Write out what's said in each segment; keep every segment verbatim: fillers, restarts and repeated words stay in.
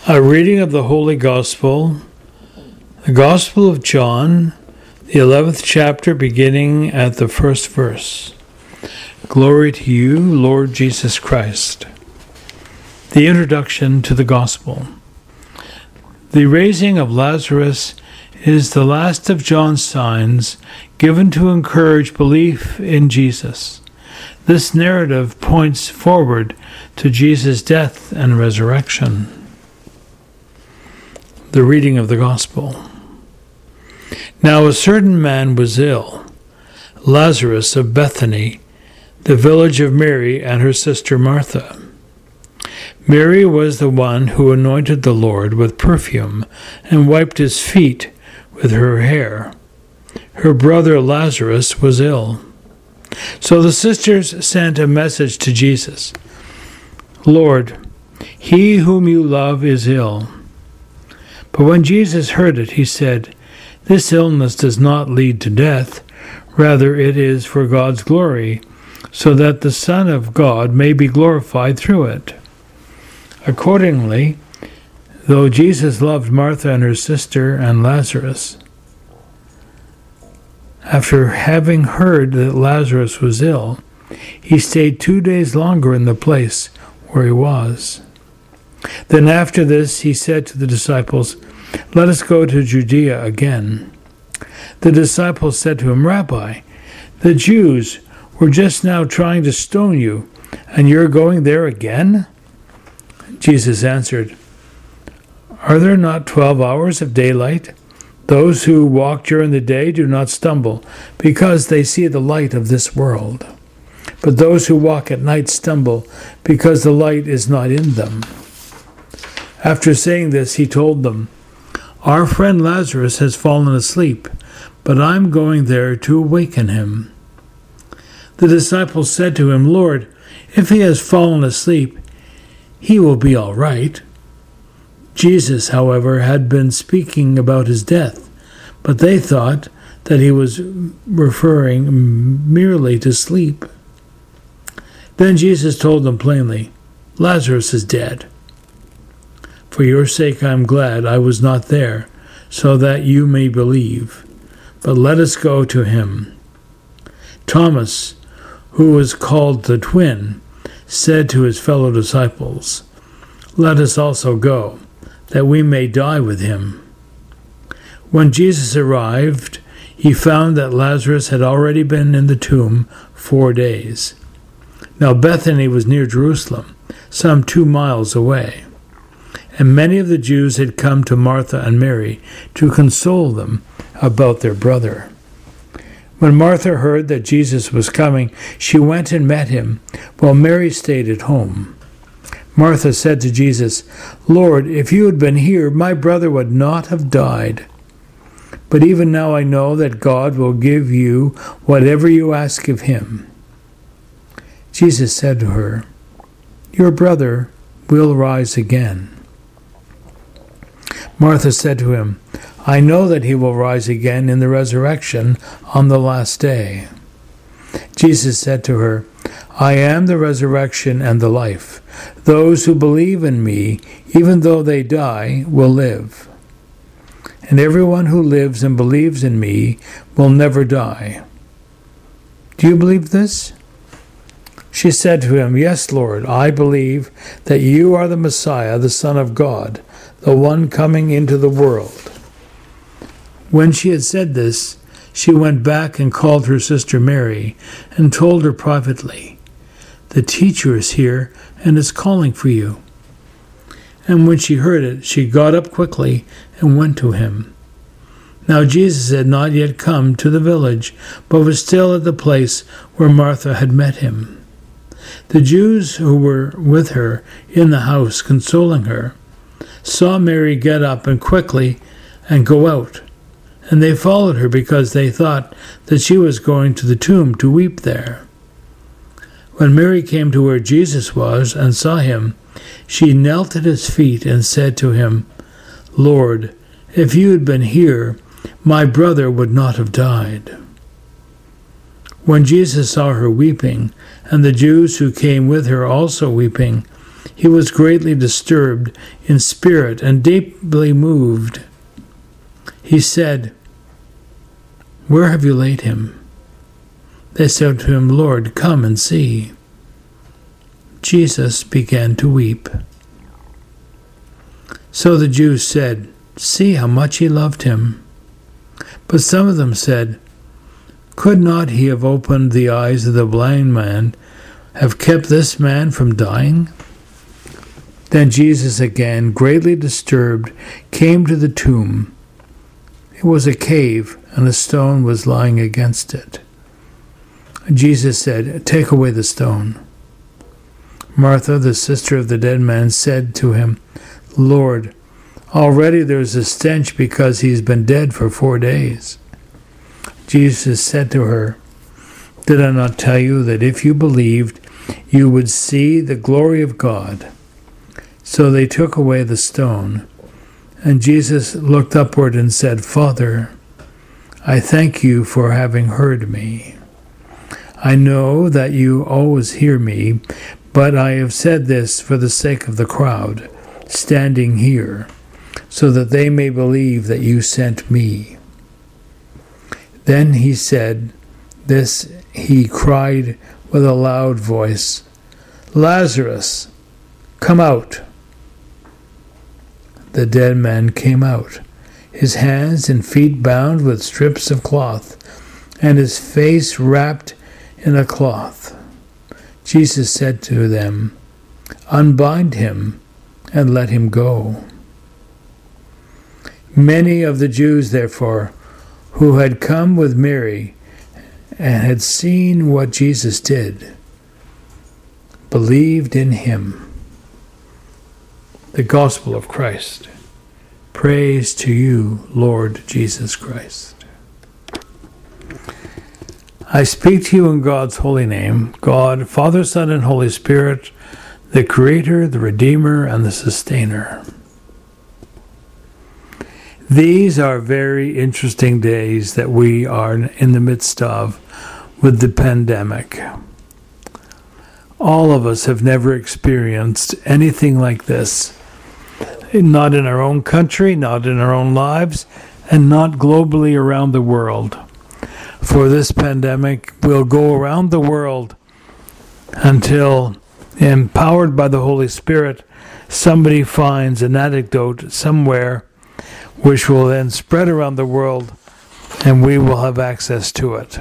A reading of the Holy Gospel, the Gospel of John, the eleventh chapter, beginning at the first verse. Glory to you, Lord Jesus Christ. The introduction to the Gospel. The raising of Lazarus is the last of John's signs given to encourage belief in Jesus. This narrative points forward to Jesus' death and resurrection. The reading of the Gospel. Now a certain man was ill, Lazarus of Bethany, the village of Mary and her sister Martha. Mary was the one who anointed the Lord with perfume and wiped his feet with her hair. Her brother Lazarus was ill. So the sisters sent a message to Jesus. Lord, he whom you love is ill. But when Jesus heard it, he said, This illness does not lead to death, rather it is for God's glory, so that the Son of God may be glorified through it. Accordingly, though Jesus loved Martha and her sister and Lazarus, after having heard that Lazarus was ill, he stayed two days longer in the place where he was. Then after this he said to the disciples, Let us go to Judea again. The disciples said to him, Rabbi, the Jews were just now trying to stone you, and you're going there again? Jesus answered, Are there not twelve hours of daylight? Those who walk during the day do not stumble, because they see the light of this world. But those who walk at night stumble, because the light is not in them. After saying this, he told them, Our friend Lazarus has fallen asleep, but I'm going there to awaken him. The disciples said to him, Lord, if he has fallen asleep, he will be all right. Jesus, however, had been speaking about his death, but they thought that he was referring merely to sleep. Then Jesus told them plainly, Lazarus is dead. For your sake I am glad I was not there, so that you may believe. But let us go to him. Thomas, who was called the twin, said to his fellow disciples, Let us also go, that we may die with him. When Jesus arrived, he found that Lazarus had already been in the tomb four days. Now Bethany was near Jerusalem, some two miles away. And many of the Jews had come to Martha and Mary to console them about their brother. When Martha heard that Jesus was coming, she went and met him, while Mary stayed at home. Martha said to Jesus, Lord, if you had been here, my brother would not have died. But even now I know that God will give you whatever you ask of him. Jesus said to her, Your brother will rise again. Martha said to him, I know that he will rise again in the resurrection on the last day. Jesus said to her, I am the resurrection and the life. Those who believe in me, even though they die, will live. And everyone who lives and believes in me will never die. Do you believe this? She said to him, Yes, Lord, I believe that you are the Messiah, the Son of God, the one coming into the world. When she had said this, she went back and called her sister Mary and told her privately, The teacher is here and is calling for you. And when she heard it, she got up quickly and went to him. Now Jesus had not yet come to the village, but was still at the place where Martha had met him. The Jews who were with her in the house consoling her saw Mary get up and quickly and go out, and they followed her because they thought that she was going to the tomb to weep there. When Mary came to where Jesus was and saw him, she knelt at his feet and said to him, Lord, if you had been here, my brother would not have died. When Jesus saw her weeping, and the Jews who came with her also weeping, he was greatly disturbed in spirit and deeply moved. He said, "Where have you laid him?" They said to him, "Lord, come and see." Jesus began to weep. So the Jews said, "See how much he loved him." But some of them said, "Could not he have opened the eyes of the blind man, have kept this man from dying?" Then Jesus, again greatly disturbed, came to the tomb. It was a cave, and a stone was lying against it. Jesus said, "Take away the stone." Martha, the sister of the dead man, said to him, "Lord, already there is a stench because he has been dead for four days." Jesus said to her, "Did I not tell you that if you believed, you would see the glory of God?" So they took away the stone. And Jesus looked upward and said, "Father, I thank you for having heard me. I know that you always hear me, but I have said this for the sake of the crowd standing here, so that they may believe that you sent me." Then he said this, he cried with a loud voice, "Lazarus, come out." The dead man came out, his hands and feet bound with strips of cloth, and his face wrapped in a cloth. Jesus said to them, "Unbind him and let him go." Many of the Jews, therefore, who had come with Mary and had seen what Jesus did, believed in him. The Gospel of Christ. Praise to you, Lord Jesus Christ. I speak to you in God's holy name, God, Father, Son, and Holy Spirit, the Creator, the Redeemer, and the Sustainer. These are very interesting days that we are in the midst of with the pandemic. All of us have never experienced anything like this. Not in our own country, not in our own lives, and not globally around the world. For this pandemic will go around the world until, empowered by the Holy Spirit, somebody finds an antidote somewhere which will then spread around the world and we will have access to it.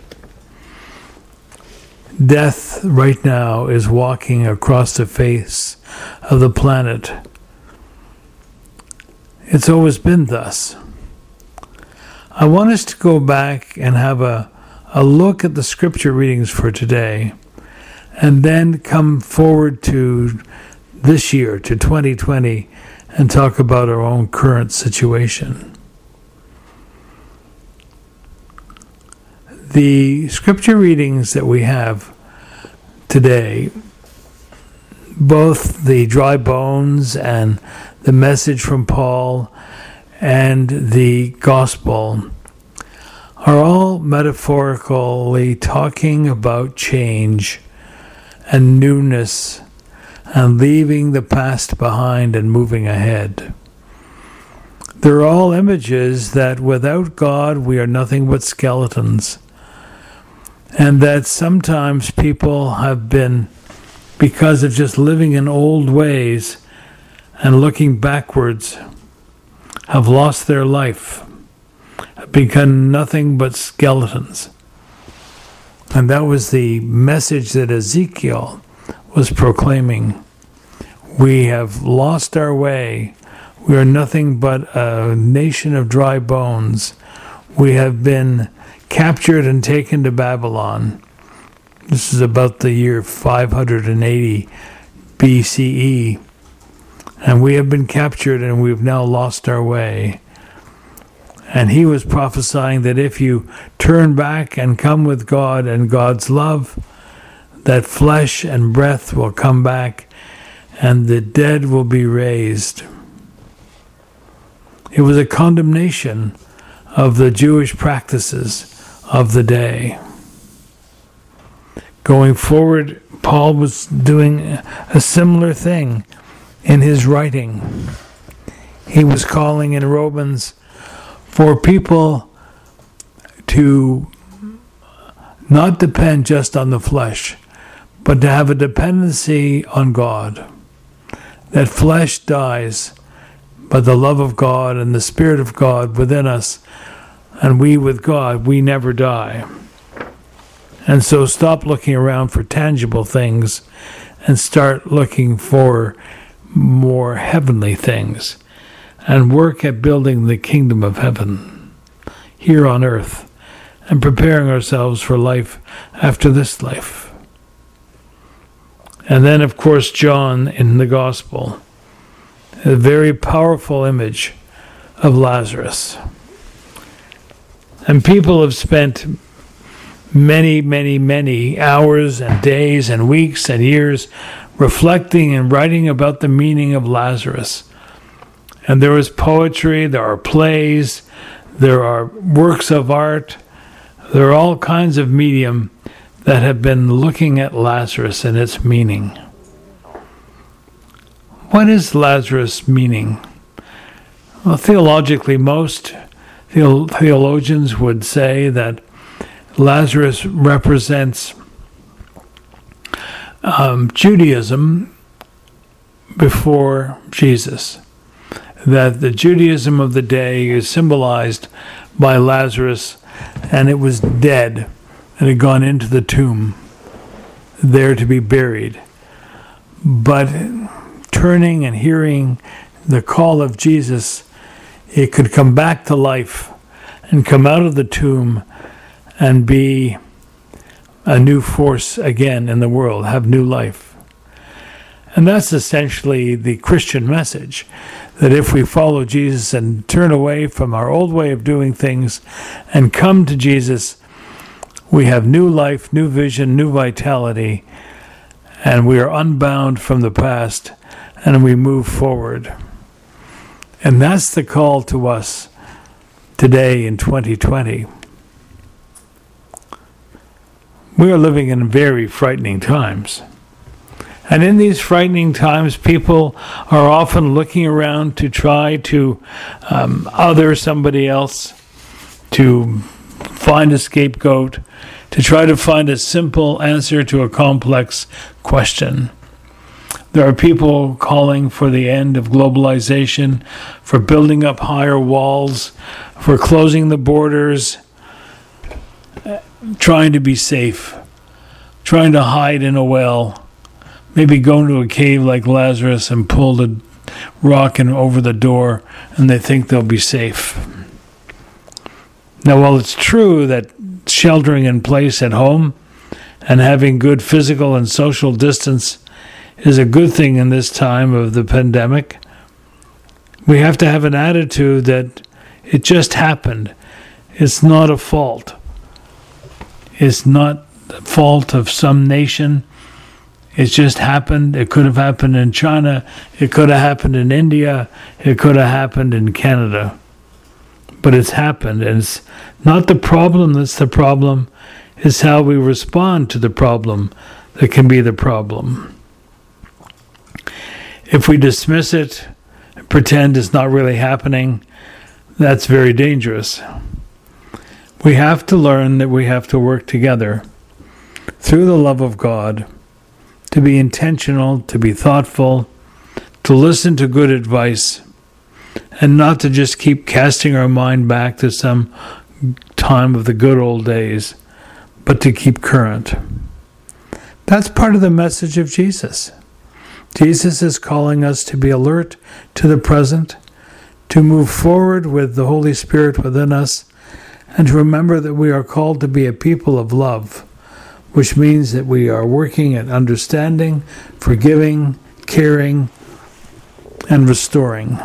Death right now is walking across the face of the planet. It's always been thus. I want us to go back and have a, a look at the scripture readings for today, and then come forward to this year, to twenty twenty, and talk about our own current situation. The scripture readings that we have today, both the dry bones and the message from Paul and the gospel, are all metaphorically talking about change and newness and leaving the past behind and moving ahead. They're all images that without God we are nothing but skeletons, and that sometimes people have been, because of just living in old ways and looking backwards, have lost their life, have become nothing but skeletons. And that was the message that Ezekiel was proclaiming. We have lost our way. We are nothing but a nation of dry bones. We have been captured and taken to Babylon. This is about the year five hundred eighty B C E. And we have been captured and we've now lost our way. And he was prophesying that if you turn back and come with God and God's love, that flesh and breath will come back and the dead will be raised. It was a condemnation of the Jewish practices of the day. Going forward, Paul was doing a similar thing in his writing. He was calling in Romans for people to not depend just on the flesh, but to have a dependency on God. That flesh dies, but the love of God and the Spirit of God within us, and we with God, we never die. And so stop looking around for tangible things and start looking for more heavenly things, and work at building the kingdom of heaven here on earth, and preparing ourselves for life after this life. And then, of course, John in the Gospel, a very powerful image of Lazarus. And people have spent many, many, many hours and days and weeks and years reflecting and writing about the meaning of Lazarus. And there is poetry, there are plays, there are works of art, there are all kinds of medium that have been looking at Lazarus and its meaning. What is Lazarus' meaning? Well, theologically, most theologians would say that Lazarus represents um, Judaism before Jesus. That the Judaism of the day is symbolized by Lazarus, and it was dead and had gone into the tomb, there to be buried. But turning and hearing the call of Jesus, it could come back to life and come out of the tomb and be a new force again in the world, have new life. And that's essentially the Christian message, that if we follow Jesus and turn away from our old way of doing things and come to Jesus, we have new life, new vision, new vitality, and we are unbound from the past, and we move forward. And that's the call to us today in twenty twenty. We are living in very frightening times. And in these frightening times, people are often looking around to try to um, other somebody else, to find a scapegoat, to try to find a simple answer to a complex question. There are people calling for the end of globalization, for building up higher walls, for closing the borders, trying to be safe, trying to hide in a well, maybe go into a cave like Lazarus and pull the rock and over the door, and they think they'll be safe. Now, while it's true that sheltering in place at home and having good physical and social distance is a good thing in this time of the pandemic, we have to have an attitude that it just happened. It's not a fault. It's not the fault of some nation. It just happened. It could have happened in China. It could have happened in India. It could have happened in Canada. But it's happened, and it's not the problem that's the problem. It's how we respond to the problem that can be the problem. If we dismiss it, pretend it's not really happening, that's very dangerous. We have to learn that we have to work together through the love of God, to be intentional, to be thoughtful, to listen to good advice, and not to just keep casting our mind back to some time of the good old days, but to keep current. That's part of the message of Jesus. Jesus is calling us to be alert to the present, to move forward with the Holy Spirit within us, and to remember that we are called to be a people of love, which means that we are working at understanding, forgiving, caring, and restoring.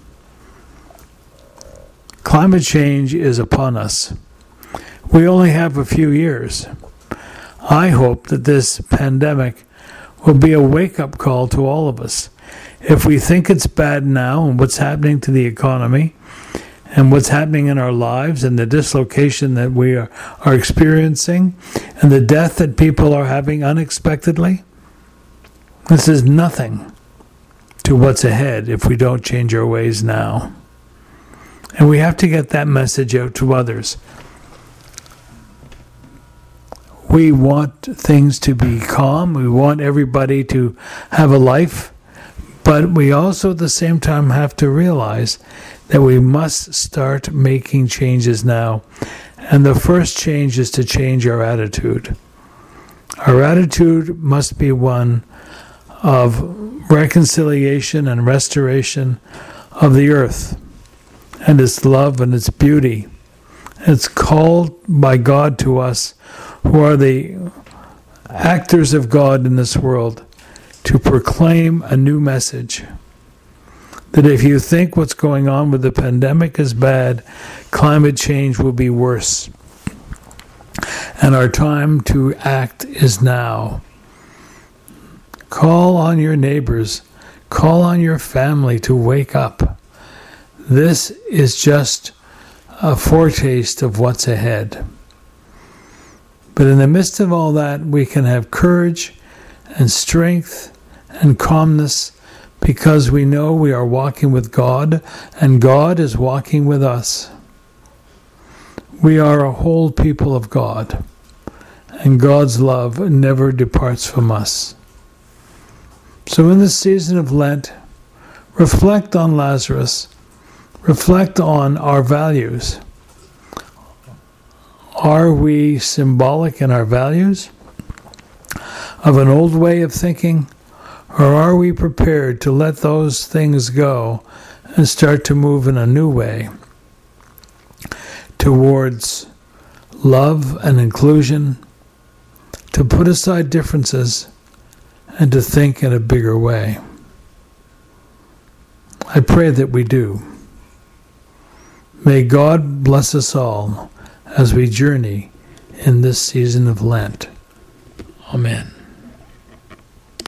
Climate change is upon us. We only have a few years. I hope that this pandemic will be a wake-up call to all of us. If we think it's bad now and what's happening to the economy, and what's happening in our lives and the dislocation that we are, are experiencing and the death that people are having unexpectedly, this is nothing to what's ahead if we don't change our ways now. And we have to get that message out to others. We want things to be calm. We want everybody to have a life. But we also at the same time have to realize that we must start making changes now. And the first change is to change our attitude. Our attitude must be one of reconciliation and restoration of the earth and its love and its beauty. It's called by God to us, who are the actors of God in this world, to proclaim a new message. That if you think what's going on with the pandemic is bad, climate change will be worse. And our time to act is now. Call on your neighbors. Call on your family to wake up. This is just a foretaste of what's ahead. But in the midst of all that, we can have courage and strength and calmness because we know we are walking with God and God is walking with us. We are a whole people of God, and God's love never departs from us. So in this season of Lent, reflect on Lazarus. Reflect on our values. Are we symbolic in our values of an old way of thinking, or are we prepared to let those things go and start to move in a new way towards love and inclusion, to put aside differences and to think in a bigger way? I pray that we do. May God bless us all as we journey in this season of Lent. Amen.